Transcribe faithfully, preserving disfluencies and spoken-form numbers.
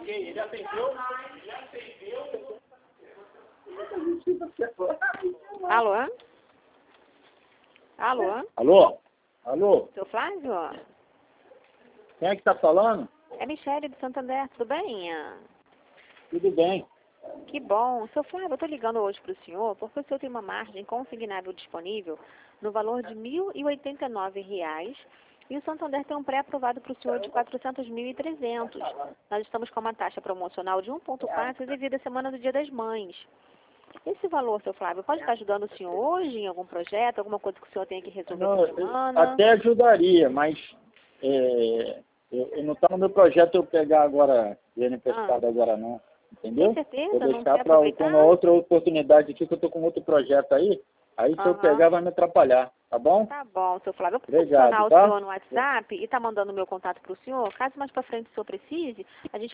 liguei, ele atendeu, ele atendeu. Alô? Alô? Alô? Alô? Seu Flávio? Quem é que tá falando? É Michele de Santander, tudo bem? Tudo bem. Que bom. Seu Flávio, eu estou ligando hoje para o senhor porque o senhor tem uma margem consignável disponível no valor de mil e oitenta e nove reais e o Santander tem um pré-aprovado para o senhor de quatrocentos mil e trezentos. Nós estamos com uma taxa promocional de um ponto quatro devido à semana do Dia das Mães. Esse valor, seu Flávio, pode estar ajudando o senhor hoje em algum projeto, alguma coisa que o senhor tenha que resolver Não, essa semana? até ajudaria, mas é, eu, eu não está no meu projeto eu pegar agora, dinheiro emprestado Ah. agora não, entendeu? Com certeza, Vou não deixar quer para aproveitar? uma outra oportunidade aqui, que eu estou com outro projeto aí, aí se eu Aham. pegar vai me atrapalhar, tá bom? Tá bom, seu Flávio. Eu posso Obrigado, adicionar o tá? senhor no WhatsApp e tá mandando o meu contato para o senhor? Caso mais para frente o senhor precise, a gente